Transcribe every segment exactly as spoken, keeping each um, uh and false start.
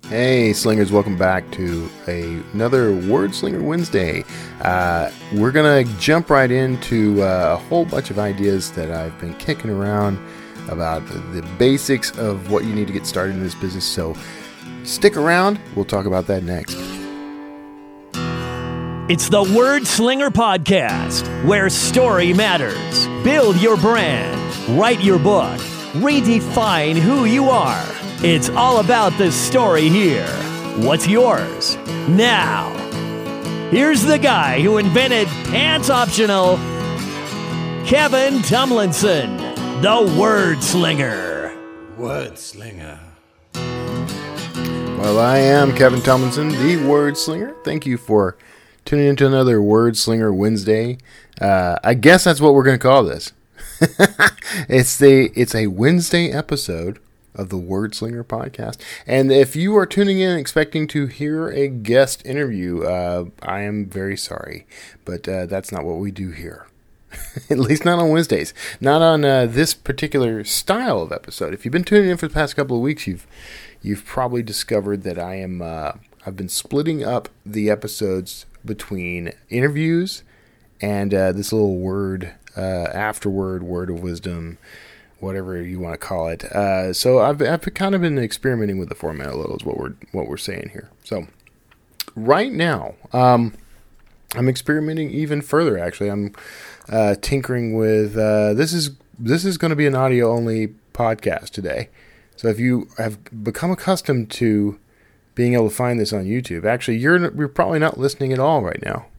Hey Slingers, welcome back to a, another Word Slinger Wednesday. Uh, we're going to jump right into uh, a whole bunch of ideas that I've been kicking around about the, the basics of what you need to get started in this business. So stick around, we'll talk about that next. It's the Word Slinger Podcast, where story matters. Build your brand, write your book, redefine who you are. It's all about the story here. What's yours? Now, here's the guy who invented Pants Optional, Kevin Tomlinson, the Word Slinger. Word Slinger. Well, I am Kevin Tomlinson, the Word Slinger. Thank you for tuning into another Word Slinger Wednesday. Uh, I guess that's what we're going to call this. it's the it's a Wednesday episode of the Word Slinger Podcast. And if you are tuning in expecting to hear a guest interview, uh, I am very sorry, but uh, that's not what we do here. At least not on Wednesdays. Not on uh, this particular style of episode. If you've been tuning in for the past couple of weeks, you've you've probably discovered that I am uh, I've been splitting up the episodes between interviews and uh, this little word uh, afterword, word of wisdom, whatever you want to call it. Uh, so I've I've kind of been experimenting with the format a little, is what we're what we're saying here. So right now, um, I'm experimenting even further. Actually, I'm uh, tinkering with uh, this is this is going to be an audio only podcast today. So if you have become accustomed to being able to find this on YouTube, actually you're you're probably not listening at all right now.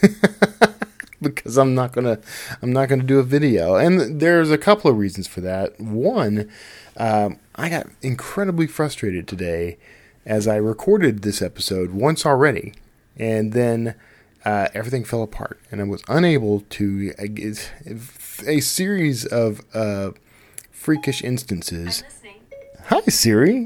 Because I'm not gonna, I'm not gonna do a video, and there's a couple of reasons for that. One, um, I got incredibly frustrated today as I recorded this episode once already, and then uh, everything fell apart, and I was unable to. Uh, a series of uh, freakish instances. Hi, Siri.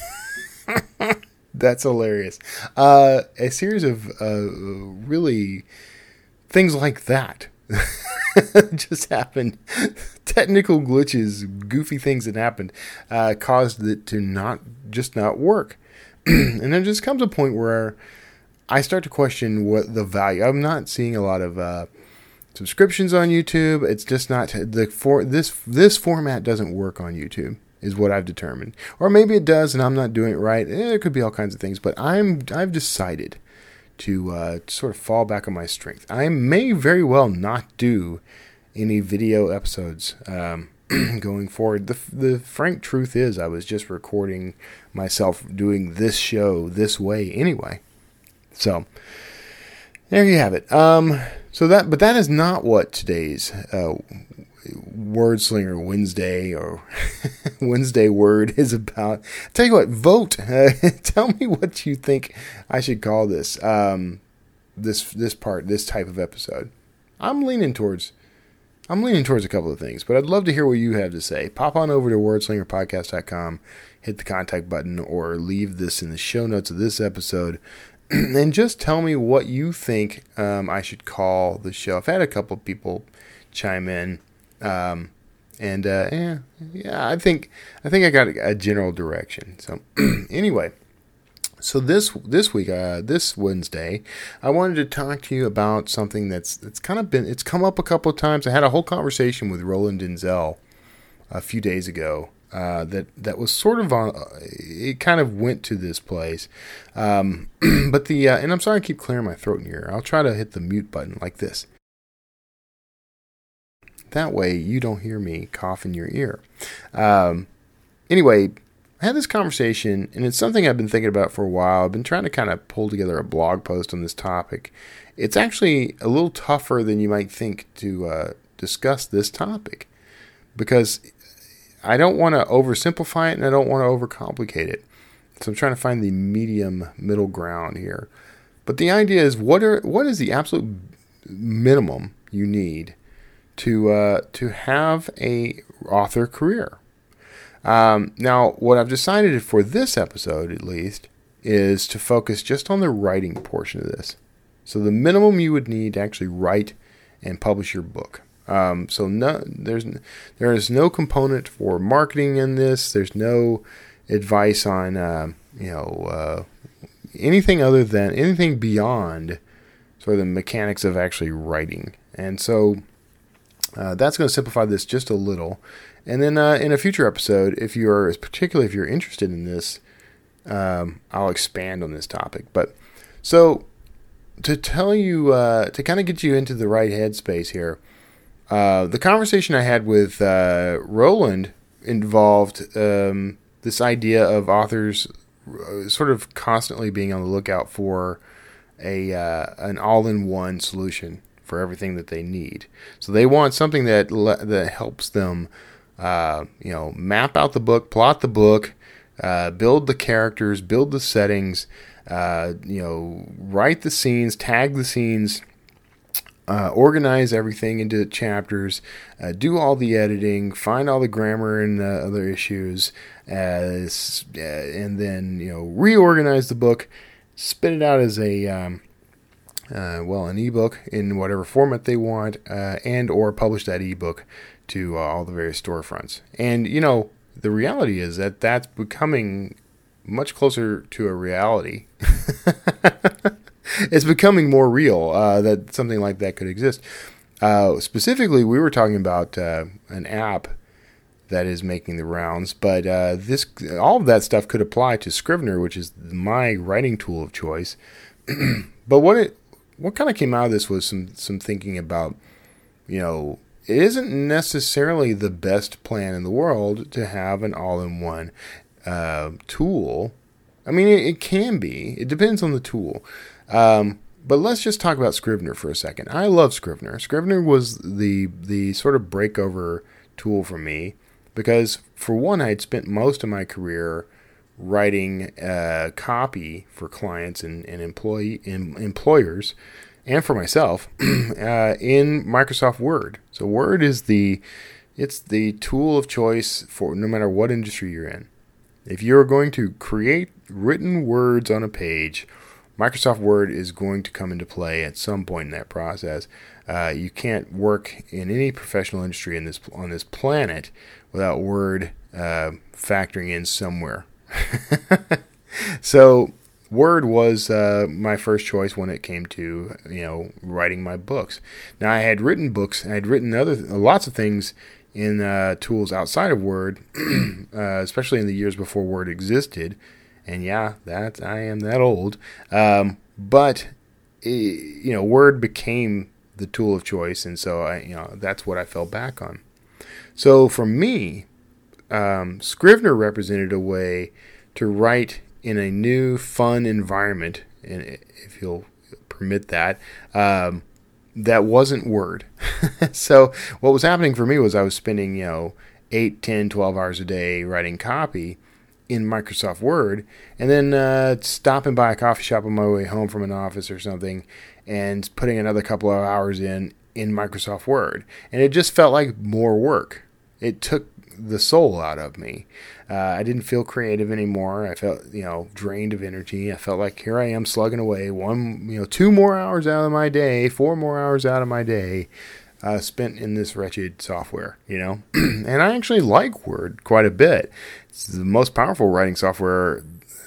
That's hilarious. Uh, a series of uh, really. Things like that just happened. Technical glitches, goofy things that happened, uh, caused it to not just not work. And there just comes a point where I start to question what the value. I'm not seeing a lot of uh, subscriptions on YouTube. It's just not the for this this format doesn't work on YouTube, is what I've determined. Or maybe it does, and I'm not doing it right. Eh, there could be all kinds of things, but I'm I've decided to uh, sort of fall back on my strength. I may very well not do any video episodes um, going forward. The, the frank truth is I was just recording myself doing this show this way anyway. So there you have it. Um, so that, but that is not what today's uh, Word Slinger Wednesday or Wednesday Word is about. Tell you what, vote. Uh, tell me what you think I should call this. Um, this this part, this type of episode. I'm leaning towards. I'm leaning towards a couple of things, but I'd love to hear what you have to say. Pop on over to word slinger podcast dot com, hit the contact button, or leave this in the show notes of this episode, and just tell me what you think um, I should call the show. I've had a couple of people chime in. Um, and, uh, yeah, yeah, I think, I think I got a, a general direction. So anyway, so this, this week, uh, this Wednesday, I wanted to talk to you about something that's, that's kind of been, it's come up a couple of times. I had a whole conversation with Roland Denzel a few days ago, uh, that, that was sort of on, it kind of went to this place. Um, but the, uh, and I'm sorry I keep clearing my throat in here. I'll try to hit the mute button like this. That way you don't hear me cough in your ear. Um, anyway, I had this conversation, and it's something I've been thinking about for a while. I've been trying to kind of pull together a blog post on this topic. It's actually a little tougher than you might think to uh, discuss this topic, because I don't want to oversimplify it and I don't want to overcomplicate it. So I'm trying to find the medium middle ground here. But the idea is, what are what is the absolute minimum you need to uh, to have a author career? Um, now, what I've decided for this episode, at least, is to focus just on the writing portion of this. So the minimum you would need to actually write and publish your book. Um, so no, there's there is no component for marketing in this. There's no advice on uh, you know, uh, anything other than, anything beyond sort of the mechanics of actually writing. And so uh, that's going to simplify this just a little. And then uh, in a future episode, if you're, particularly if you're interested in this, um, I'll expand on this topic. But so to tell you, uh, to kind of get you into the right headspace here, uh, the conversation I had with uh, Roland involved um, this idea of authors sort of constantly being on the lookout for a uh, an all-in-one solution for everything that they need. So they want something that that helps them, uh, you know, map out the book, plot the book, uh, build the characters, build the settings, uh, you know, write the scenes, tag the scenes, uh, organize everything into chapters, uh, do all the editing, find all the grammar and uh, other issues, uh, and then, you know, reorganize the book, spit it out as a um, uh, well, an ebook in whatever format they want, uh, and or publish that ebook to uh, all the various storefronts. And you know, the reality is that that's becoming much closer to a reality. It's becoming more real uh, that something like that could exist. Uh, specifically, we were talking about uh, an app that is making the rounds, but uh, this all of that stuff could apply to Scrivener, which is my writing tool of choice. But what it what kind of came out of this was some some thinking about, you know, it isn't necessarily the best plan in the world to have an all-in-one uh, tool. I mean, it, it can be. It depends on the tool. Um, but let's just talk about Scrivener for a second. I love Scrivener. Scrivener was the the sort of breakover tool for me because, for one, I had spent most of my career writing uh, copy for clients and, and employee em, employers and for myself uh, in Microsoft Word. So Word is the it's the tool of choice for no matter what industry you're in. If you're going to create written words on a page, Microsoft Word is going to come into play at some point in that process. Uh, you can't work in any professional industry in this on this planet without Word uh, factoring in somewhere. So Word was uh, my first choice when it came to, you know, writing my books. Now I had written books, I had written other lots of things in uh, tools outside of Word, uh, especially in the years before Word existed. And yeah, that I am that old. Um, but it, you know, Word became the tool of choice, and so I, you know, that's what I fell back on. So for me, um, Scrivener represented a way to write in a new, fun environment, and if you'll permit that, um, that wasn't Word. So what was happening for me was I was spending, you know, eight, ten, twelve hours a day writing copy in Microsoft Word, and then uh, stopping by a coffee shop on my way home from an office or something and putting another couple of hours in in Microsoft Word. And it just felt like more work. It took the soul out of me. Uh, I didn't feel creative anymore. I felt, you know, drained of energy. I felt like here I am slugging away one, you know, two more hours out of my day, four more hours out of my day uh, spent in this wretched software, you know. And I actually like Word quite a bit. It's the most powerful writing software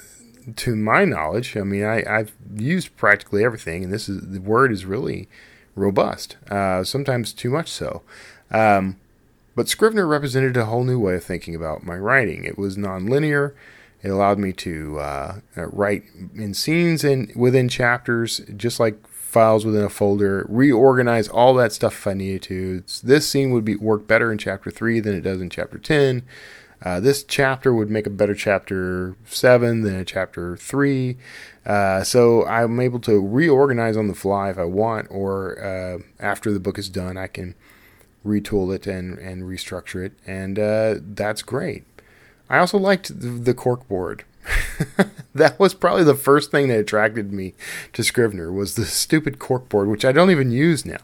to my knowledge. I mean, I, I've used practically everything, and this is the Word is really robust. Uh, sometimes too much so. Um, but Scrivener represented a whole new way of thinking about my writing. It was nonlinear. It allowed me to uh, write in scenes and within chapters, just like files within a folder, reorganize all that stuff if I needed to. This scene would be work better in chapter three than it does in chapter ten. Uh, this chapter would make a better chapter seven than a chapter three. Uh, so I'm able to reorganize on the fly if I want, or uh, after the book is done, I can retool it and, and restructure it. And uh, that's great. I also liked the, the corkboard. That was probably the first thing that attracted me to Scrivener, was the stupid corkboard, which I don't even use now.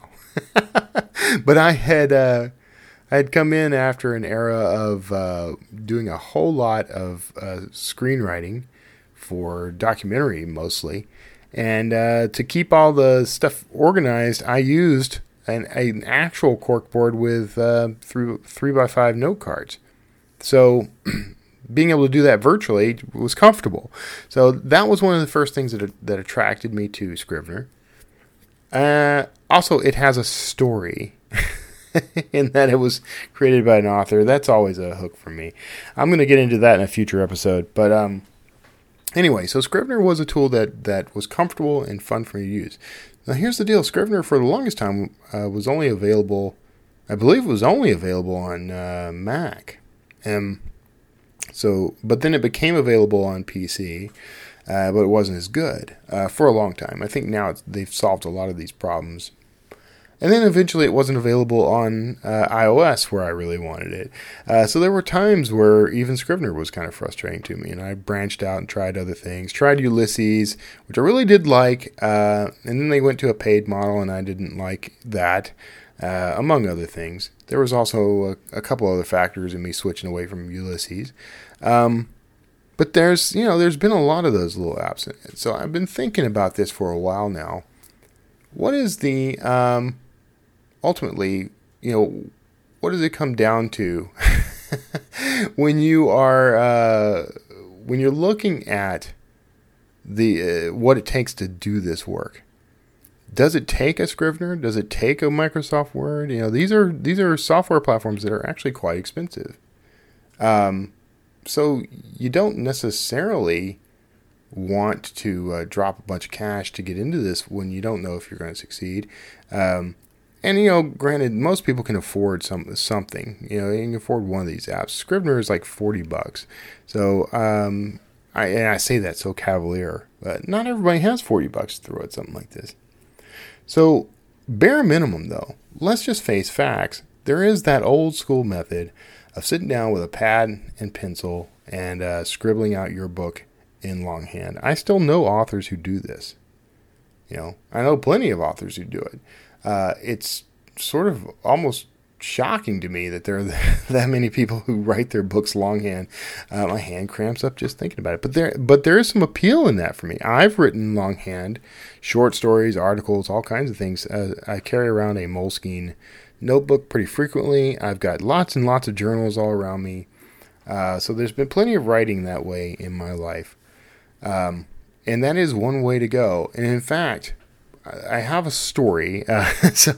But I had... Uh, I had come in after an era of uh, doing a whole lot of uh, screenwriting for documentary mostly. And uh, to keep all the stuff organized, I used an, an actual corkboard with uh, three, three by five note cards. So being able to do that virtually was comfortable. So that was one of the first things that that attracted me to Scrivener. Uh, also, it has a story in that it was created by an author. That's always a hook for me. I'm going to get into that in a future episode. But um, anyway, so Scrivener was a tool that, that was comfortable and fun for me to use. Now, here's the deal. Scrivener, for the longest time, uh, was only available, I believe it was only available on uh, Mac. Um, so, but then it became available on P C. Uh, but it wasn't as good uh, for a long time. I think now it's, they've solved a lot of these problems. And then eventually it wasn't available on uh, iOS where I really wanted it. Uh, so there were times where even Scrivener was kind of frustrating to me. And I branched out and tried other things. Tried Ulysses, which I really did like. Uh, and then they went to a paid model and I didn't like that, uh, among other things. There was also a, a couple other factors in me switching away from Ulysses. Um... But there's, you know, there's been a lot of those little apps. So I've been thinking about this for a while now. What is the, um, ultimately, you know, what does it come down to when you are, uh, when you're looking at the, uh, what it takes to do this work? Does it take a Scrivener? Does it take a Microsoft Word? You know, these are, these are software platforms that are actually quite expensive. Um, So you don't necessarily want to uh, drop a bunch of cash to get into this when you don't know if you're going to succeed. Um, and, you know, granted, most people can afford some something. You know, you can afford one of these apps. Scrivener is like forty bucks. So, um, I, and I say that so cavalier, but not everybody has forty bucks to throw at something like this. So, bare minimum, though, let's just face facts. There is that old school method of sitting down with a pad and pencil and uh, scribbling out your book in longhand. I still know authors who do this. You know, I know plenty of authors who do it. Uh, it's sort of almost shocking to me that there are that many people who write their books longhand. Uh, my hand cramps up just thinking about it. But there, but there is some appeal in that for me. I've written longhand, short stories, articles, all kinds of things. Uh, I carry around a Moleskine notebook pretty frequently. I've got lots and lots of journals all around me. Uh, so there's been plenty of writing that way in my life. Um, and that is one way to go. And in fact, I have a story. Uh, so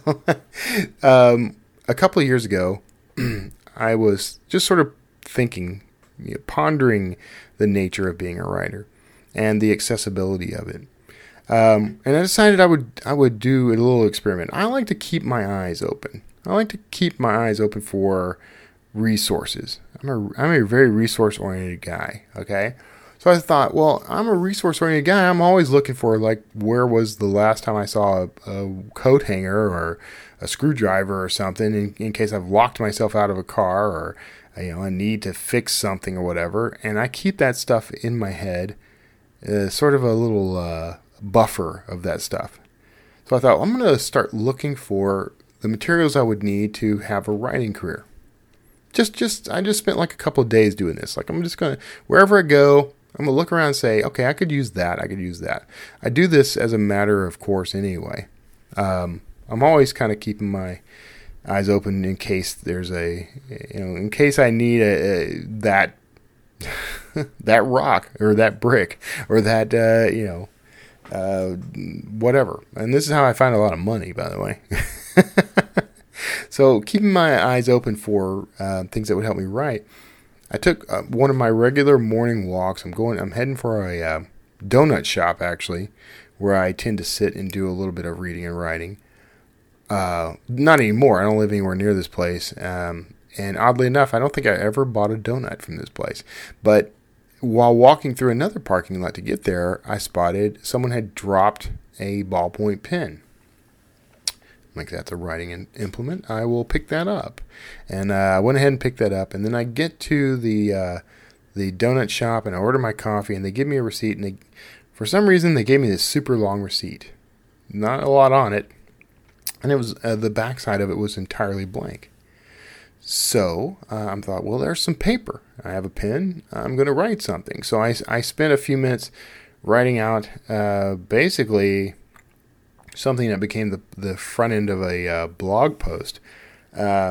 um, a couple of years ago, I was just sort of thinking, you know, pondering the nature of being a writer and the accessibility of it. Um, and I decided I would I would do a little experiment. I like to keep my eyes open. I like to keep my eyes open for resources. I'm a I'm a very resource oriented guy. Okay, so I thought, well, I'm a resource oriented guy. I'm always looking for, like, where was the last time I saw a, a coat hanger or a screwdriver or something in, in case I've locked myself out of a car or, you know, I need to fix something or whatever. And I keep that stuff in my head, uh, sort of a little uh, buffer of that stuff. So I thought, well, I'm going to start looking for the materials I would need to have a writing career. Just, just, I just spent like a couple of days doing this. Like, I'm just going to, wherever I go, I'm going to look around and say, okay, I could use that. I could use that. I do this as a matter of course anyway. Um, I'm always kind of keeping my eyes open in case there's a, you know, in case I need a, a that, that rock or that brick or that, uh, you know, uh, whatever. And this is how I find a lot of money, by the way. So keeping my eyes open for uh, things that would help me write. I took uh, one of my regular morning walks. I'm going. I'm heading for a uh, donut shop, actually, where I tend to sit and do a little bit of reading and writing. Uh, not anymore. I don't live anywhere near this place. Um, and oddly enough, I don't think I ever bought a donut from this place. But while walking through another parking lot to get there, I spotted someone had dropped a ballpoint pen. Like, that's a writing implement. I will pick that up. And uh, I went ahead and picked that up. And then I get to the uh, the donut shop and I order my coffee and they give me a receipt. And they, for some reason, they gave me this super long receipt. Not a lot on it. And it was uh, the backside of it was entirely blank. So uh, I thought, well, there's some paper. I have a pen. I'm going to write something. So I, I spent a few minutes writing out uh, basically something that became the, the front end of a uh, blog post. Uh,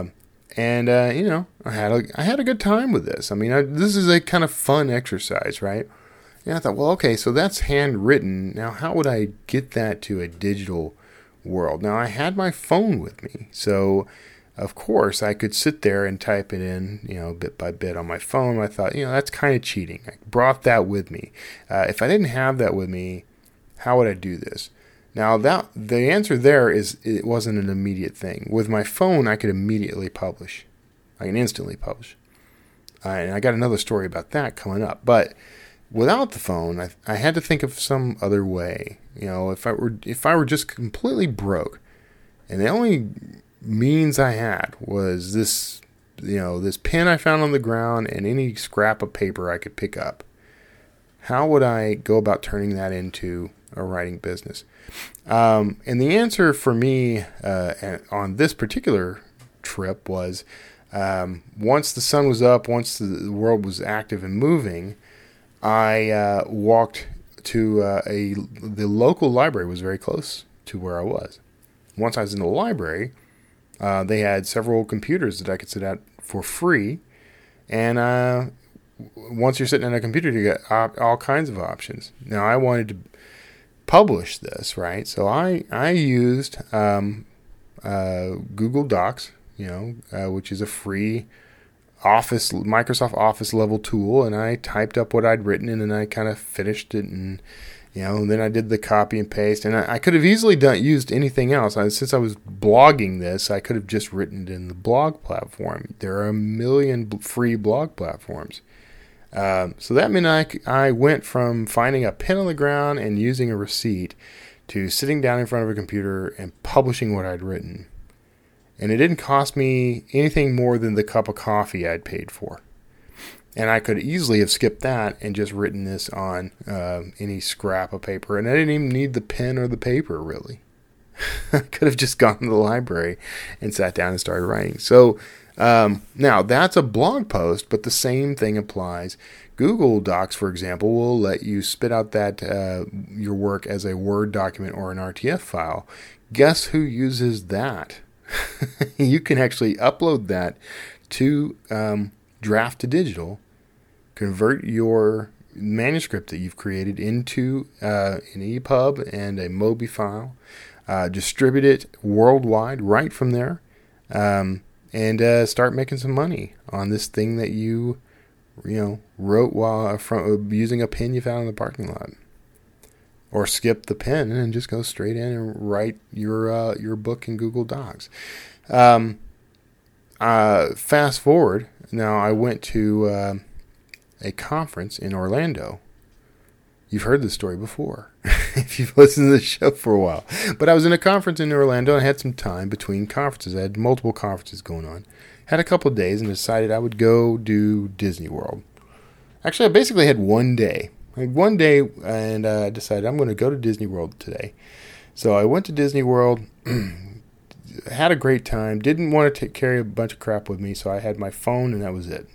And, uh, you know, I had a, I had a good time with this. I mean, I, this is a kind of fun exercise, right? And I thought, well, okay, so that's handwritten. Now, how would I get that to a digital world? Now, I had my phone with me. So, of course, I could sit there and type it in, you know, bit by bit on my phone. I thought, you know, that's kind of cheating. I brought that with me. Uh, if I didn't have that with me, how would I do this? Now, that the answer there is it wasn't an immediate thing. With my phone, I could immediately publish. I can instantly publish. Uh, and I got another story about that coming up. But without the phone, I, I had to think of some other way. You know, if I were if I were just completely broke, and the only means I had was this, you know, this pen I found on the ground and any scrap of paper I could pick up, how would I go about turning that into a writing business? Um, and the answer for me uh, on this particular trip was um, once the sun was up, once the world was active and moving, I uh, walked to uh, a the local library was very close to where I was. Once I was in the library, uh, they had several computers that I could sit at for free, and uh, once you're sitting at a computer, you get op- all kinds of options. Now, I wanted to publish this, right? So I I used um, uh, Google Docs, you know, uh, which is a free Office Microsoft Office level tool, and I typed up what I'd written, and then I kind of finished it, and you know, and then I did the copy and paste, and I, I could have easily done used anything else. I, since I was blogging this, I could have just written it in the blog platform. There are a million free blog platforms. Um, so that meant I, I went from finding a pen on the ground and using a receipt to sitting down in front of a computer and publishing what I'd written. And it didn't cost me anything more than the cup of coffee I'd paid for. And I could easily have skipped that and just written this on uh, any scrap of paper. And I didn't even need the pen or the paper, really. I could have just gone to the library and sat down and started writing. So Um, now, that's a blog post, but the same thing applies. Google Docs, for example, will let you spit out that uh, your work as a Word document or an R T F file. Guess who uses that? You can actually upload that to um, Draft to Digital, convert your manuscript that you've created into uh, an E P U B and a Mobi file, uh, distribute it worldwide right from there. Um, And uh, start making some money on this thing that you, you know, wrote while from using a pen you found in the parking lot, or skip the pen and just go straight in and write your uh, your book in Google Docs. Um, uh, fast forward, now I went to uh, a conference in Orlando. You've heard this story before if you've listened to the show for a while. But I was in a conference in Orlando and I had some time between conferences. I had multiple conferences going on. Had a couple of days and decided I would go do Disney World. Actually, I basically had one day. I had one day and I uh, decided I'm going to go to Disney World today. So I went to Disney World, had a great time, didn't want to take, carry a bunch of crap with me, so I had my phone and that was it.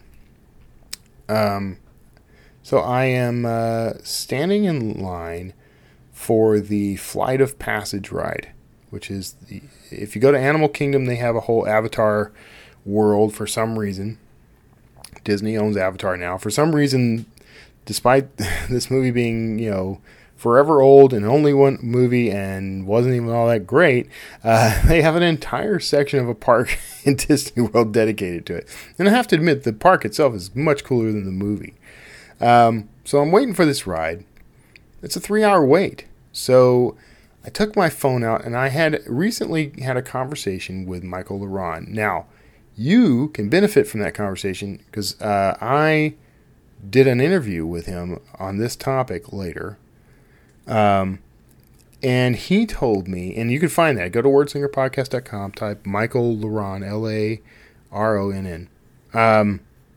Um... So I am uh, standing in line for the Flight of Passage ride, which is, the, if you go to Animal Kingdom, they have a whole Avatar world for some reason. Disney owns Avatar now. For some reason, despite this movie being, you know, forever old and only one movie and wasn't even all that great, uh, they have an entire section of a park in Disney World dedicated to it. And I have to admit, the park itself is much cooler than the movie. Um, so I'm waiting for this ride. It's a three-hour wait. So I took my phone out, and I had recently had a conversation with Michael Laron. Now, you can benefit from that conversation because uh, I did an interview with him on this topic later. Um, and he told me, and you can find that. Go to wordslinger podcast dot com, type Michael Laron, L A R O N N. Um,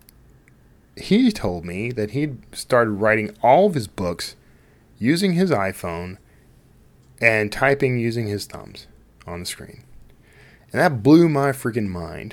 he told me that he'd started writing all of his books using his iPhone and typing using his thumbs on the screen. And that blew my freaking mind.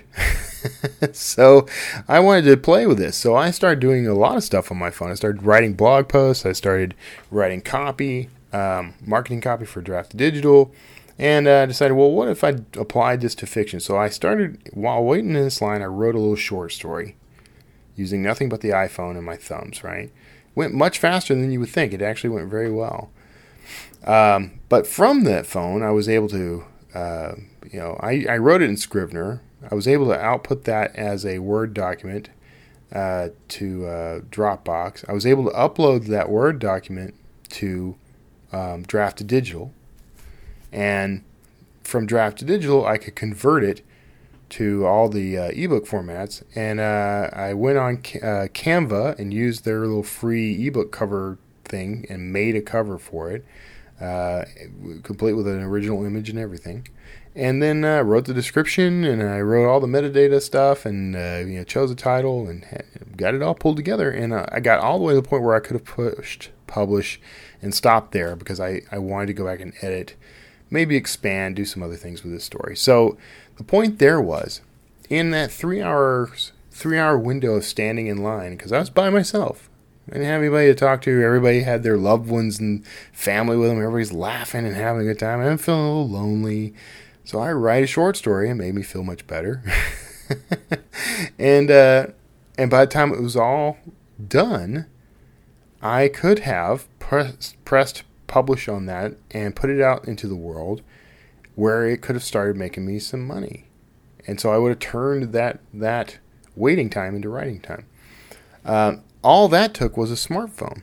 So I wanted to play with this. So I started doing a lot of stuff on my phone. I started writing blog posts. I started writing copy, um, marketing copy for Draft to Digital. And I uh, decided, well, what if I applied this to fiction? So I started, while waiting in this line, I wrote a little short story using nothing but the iPhone and my thumbs, right? Went much faster than you would think. It actually went very well. Um, but from that phone, I was able to, uh, you know, I, I wrote it in Scrivener. I was able to output that as a Word document uh, to uh, Dropbox. I was able to upload that Word document to um, Draft to Digital. And from Draft to Digital, I could convert it to all the uh, ebook formats. And uh, I went on uh, Canva and used their little free ebook cover thing and made a cover for it, uh, complete with an original image and everything. And then I uh, wrote the description, and I wrote all the metadata stuff, and uh, you know, chose a title, and got it all pulled together. And uh, I got all the way to the point where I could have pushed publish and stopped there, because I, I wanted to go back and edit, maybe expand, do some other things with this story. So the point there was, in that three hours, three hour window of standing in line, because I was by myself, I didn't have anybody to talk to. Everybody had their loved ones and family with them. Everybody's laughing and having a good time. I'm feeling a little lonely. So I write a short story, and it made me feel much better. and uh, and by the time it was all done, I could have press, pressed publish on that and put it out into the world, where it could have started making me some money. And so I would have turned that that waiting time into writing time. Uh, all that took was a smartphone.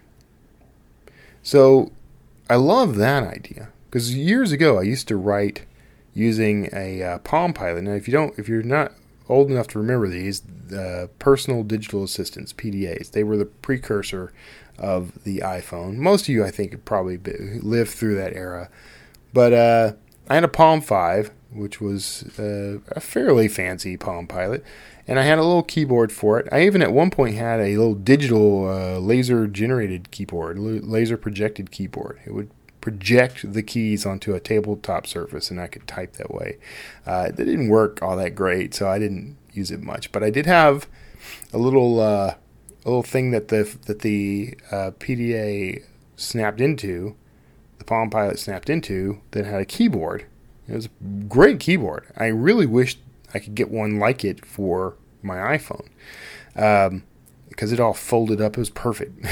So I love that idea, because years ago I used to write using a uh, Palm Pilot. Now, if you don't, if you're not old enough to remember these, uh, personal digital assistants, P D As, they were the precursor of the iPhone. Most of you, I think, probably lived through that era. But uh, I had a Palm five, which was uh, a fairly fancy Palm Pilot, and I had a little keyboard for it. I even at one point had a little digital uh, laser-generated keyboard, laser-projected keyboard. It would project the keys onto a tabletop surface, and I could type that way. Uh, that didn't work all that great, so I didn't use it much. But I did have a little uh, a little thing that the that the uh, P D A snapped into, the Palm Pilot snapped into, that had a keyboard. It was a great keyboard. I really wished I could get one like it for my iPhone, um, because it all folded up. It was perfect.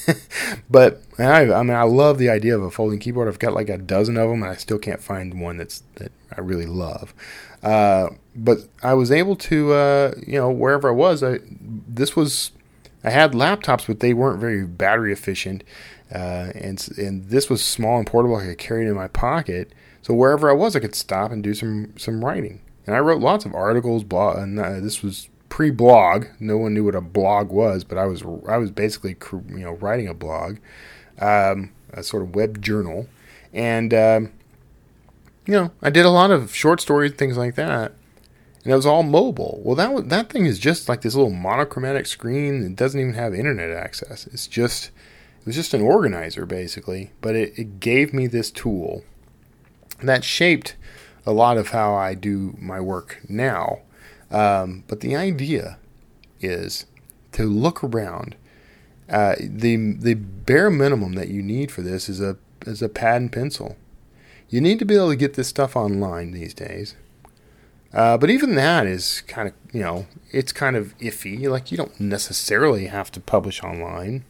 But I, I mean, I love the idea of a folding keyboard. I've got like a dozen of them, and I still can't find one that's that I really love. Uh, but I was able to, uh, you know, wherever I was, I this was. I had laptops, but they weren't very battery efficient, uh, and and this was small and portable. I could carry it in my pocket, so wherever I was, I could stop and do some some writing. And I wrote lots of articles, blog, and uh, this was pre-blog. No one knew what a blog was, but I was I was basically you know writing a blog, um, a sort of web journal, and um, you know I did a lot of short stories, things like that. And it was all mobile. Well, that was, that thing is just like this little monochromatic screen. It doesn't even have internet access. It's just, it was just an organizer, basically. But it, it gave me this tool that shaped a lot of how I do my work now. Um, but the idea is to look around. Uh, the the bare minimum that you need for this is a is a pad and pencil. You need to be able to get this stuff online these days. Uh, but even that is kind of, you know, it's kind of iffy. Like, you don't necessarily have to publish online.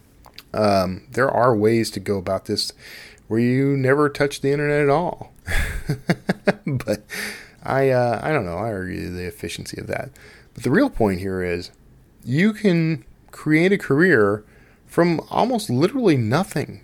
Um, there are ways to go about this where you never touch the internet at all. But I, uh, I don't know. I argue the efficiency of that. But the real point here is you can create a career from almost literally nothing.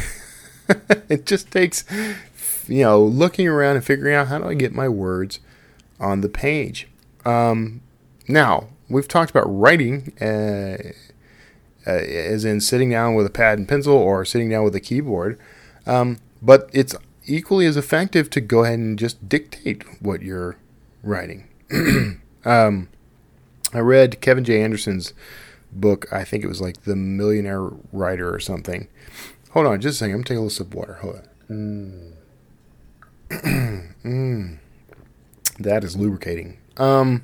It just takes, you know, looking around and figuring out, how do I get my words on the page. Um, now, we've talked about writing, uh, uh, as in sitting down with a pad and pencil or sitting down with a keyboard. Um, but it's equally as effective to go ahead and just dictate what you're writing. um, I read Kevin J. Anderson's book. I think it was like The Millionaire Writer or something. Hold on just a second. I'm taking a little sip of water. Hold on. Mm. mm. That is lubricating. Um,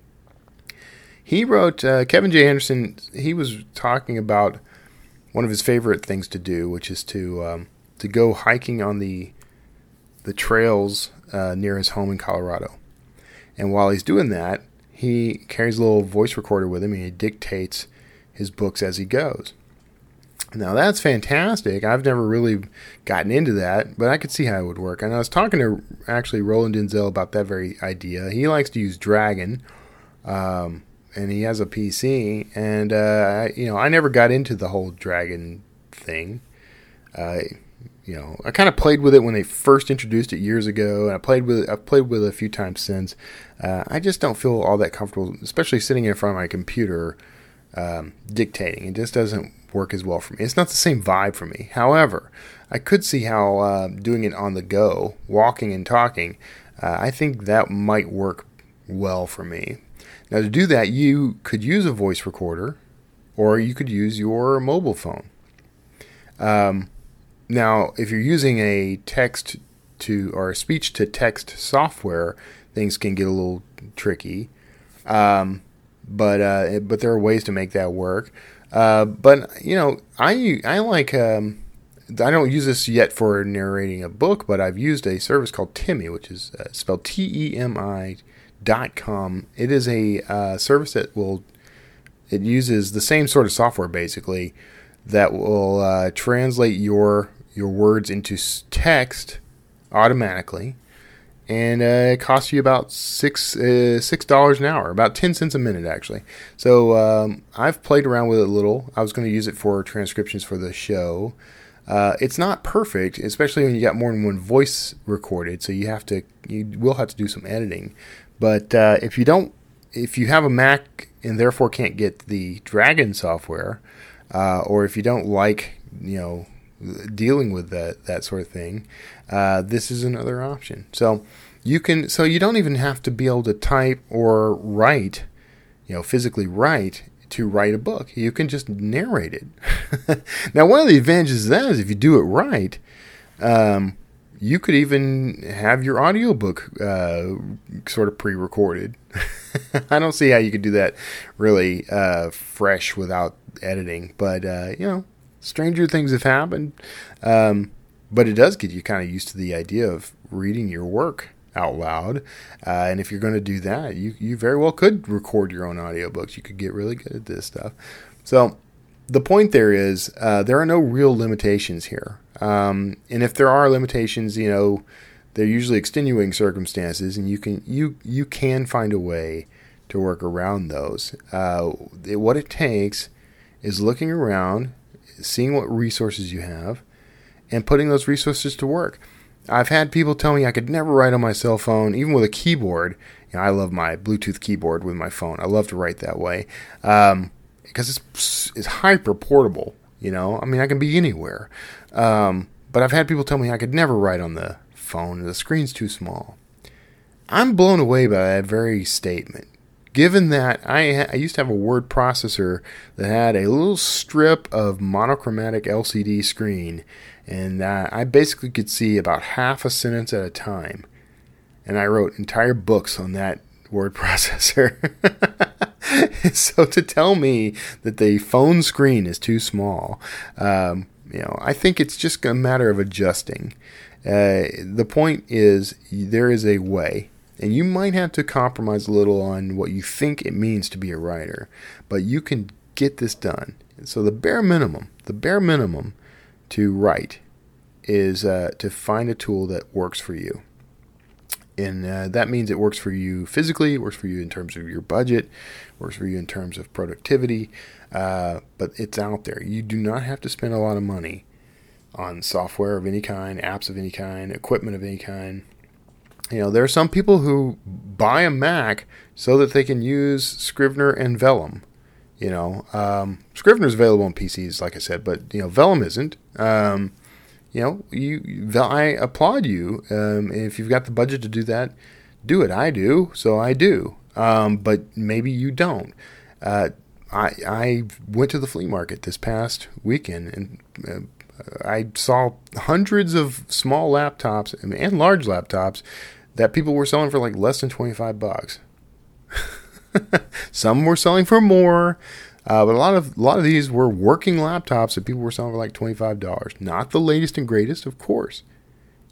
he wrote, uh, Kevin J. Anderson, he was talking about one of his favorite things to do, which is to um, to go hiking on the the trails uh, near his home in Colorado. And while he's doing that, he carries a little voice recorder with him, and he dictates his books as he goes. Now, that's fantastic. I've never really gotten into that, but I could see how it would work. And I was talking to, actually, Roland Denzel about that very idea. He likes to use Dragon, um, and he has a P C. And, uh, I, you know, I never got into the whole Dragon thing. Uh, you know, I kind of played with it when they first introduced it years ago, and I played with it, I've played with it a few times since. Uh, I just don't feel all that comfortable, especially sitting in front of my computer um, dictating. It just doesn't work as well for me. It's not the same vibe for me. However, I could see how uh, doing it on the go, walking and talking, uh, I think that might work well for me. Now, to do that, you could use a voice recorder, or you could use your mobile phone. Um, now, if you're using a text to or a speech to text software, things can get a little tricky. Um, but uh, but there are ways to make that work. Uh, but you know, I I like um, I don't use this yet for narrating a book, but I've used a service called Temi, which is uh, spelled T E M I dot com. It is a uh, service that will it uses the same sort of software basically that will uh, translate your your words into text automatically, and uh, it costs you about six uh, six dollars an hour, about ten cents a minute actually. So um, I've played around with it a little. I was going to use it for transcriptions for the show. Uh, it's not perfect, especially when you got more than one voice recorded. So you have to you will have to do some editing. But uh, if you don't, if you have a Mac and therefore can't get the Dragon software, uh, or if you don't like you know dealing with that that sort of thing, uh, this is another option. So you can, so you don't even have to be able to type or write, you know, physically write to write a book. You can just narrate it. Now, one of the advantages of that is if you do it right, um, you could even have your audiobook uh, sort of pre-recorded. I don't see how you could do that really uh, fresh without editing, but uh, you know. Stranger things have happened, um, but it does get you kind of used to the idea of reading your work out loud. Uh, and if you're going to do that, you, you very well could record your own audiobooks. You could get really good at this stuff. So the point there is uh, there are no real limitations here. Um, and if there are limitations, you know, they're usually extenuating circumstances, and you can you you can find a way to work around those. Uh, it, what it takes is looking around, seeing what resources you have, and putting those resources to work. I've had people tell me I could never write on my cell phone, even with a keyboard. You know, I love my Bluetooth keyboard with my phone. I love to write that way um, because it's it's hyper portable. You know, I mean, I can be anywhere. Um, but I've had people tell me I could never write on the phone. The screen's too small. I'm blown away by that very statement. Given that I, ha- I used to have a word processor that had a little strip of monochromatic L C D screen, and uh, I basically could see about half a sentence at a time. And I wrote entire books on that word processor. So to tell me that the phone screen is too small, um, you know, I think it's just a matter of adjusting. Uh, the point is, there is a way. And you might have to compromise a little on what you think it means to be a writer, but you can get this done. So the bare minimum, the bare minimum to write is uh, to find a tool that works for you. And uh, that means it works for you physically, it works for you in terms of your budget, works for you in terms of productivity, uh, but it's out there. You do not have to spend a lot of money on software of any kind, apps of any kind, equipment of any kind. You know, there are some people who buy a Mac so that they can use Scrivener and Vellum. You know, um, Scrivener is available on P Cs, like I said, but, you know, Vellum isn't. Um, you know, you, I applaud you. Um, if you've got the budget to do that, do it. I do, so I do. Um, but maybe you don't. Uh, I, I went to the flea market this past weekend, and uh, I saw hundreds of small laptops and large laptops that people were selling for like less than twenty-five bucks. Some were selling for more, uh, but a lot of a lot of these were working laptops that people were selling for like twenty-five dollars. Not the latest and greatest, of course.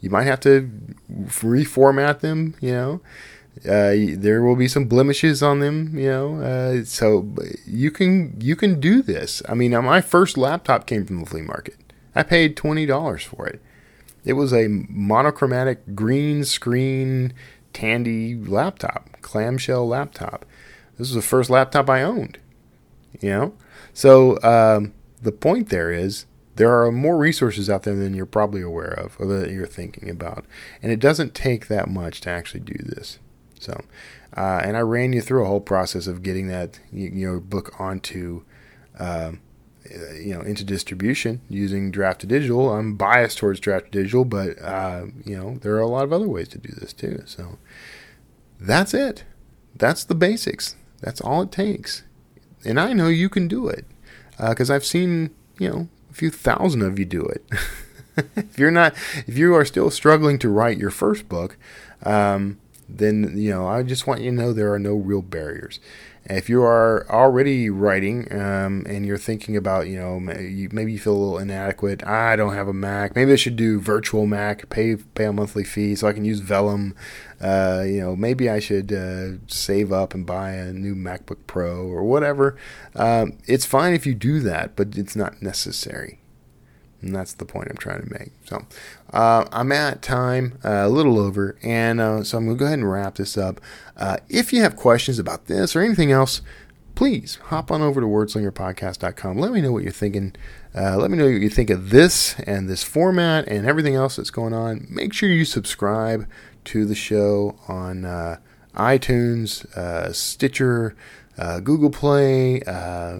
You might have to reformat them, you know. Uh, there will be some blemishes on them, you know. Uh, so you can you can do this. I mean, my first laptop came from the flea market. I paid twenty dollars for it. It was a monochromatic green screen Tandy laptop, clamshell laptop. This was the first laptop I owned, you know. So um, the point there is there are more resources out there than you're probably aware of or that you're thinking about. And it doesn't take that much to actually do this. So, uh, and I ran you through a whole process of getting that, you, you know, book onto, uh, you know, into distribution using Draft-2-Digital. I'm biased towards Draft-2-Digital, but, uh, you know, there are a lot of other ways to do this too. So that's it. That's the basics. That's all it takes. And I know you can do it because uh, I've seen, you know, a few thousand of you do it. If you're not, if you are still struggling to write your first book, um, then, you know, I just want you to know there are no real barriers. If you are already writing um, and you're thinking about, you know, maybe you feel a little inadequate. I don't have a Mac. Maybe I should do virtual Mac, pay pay a monthly fee so I can use Vellum. Uh, you know, maybe I should uh, save up and buy a new MacBook Pro or whatever. Um, it's fine if you do that, but it's not necessary. And that's the point I'm trying to make. So uh, I'm at time, uh, a little over, and uh, so I'm going to go ahead and wrap this up. Uh, if you have questions about this or anything else, please hop on over to wordslinger podcast dot com. Let me know what you're thinking. Uh, let me know what you think of this and this format and everything else that's going on. Make sure you subscribe to the show on uh, iTunes, uh, Stitcher, uh, Google Play, uh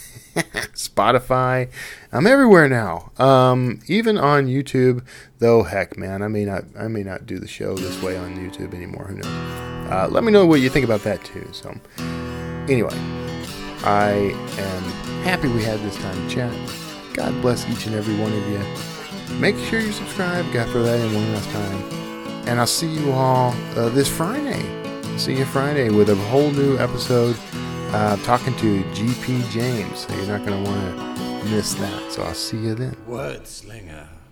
Spotify. I'm everywhere now. Um, even on YouTube, though. Heck, man, I may not. I may not do the show this way on YouTube anymore. Who knows? Uh, let me know what you think about that too. So, anyway, I am happy we had this time to chat. God bless each and every one of you. Make sure you subscribe. Got for that in one last time, and I'll see you all uh, this Friday. See you Friday with a whole new episode. Uh, talking to G P James, so you're not going to want to miss that. So I'll see you then. Wordslinger.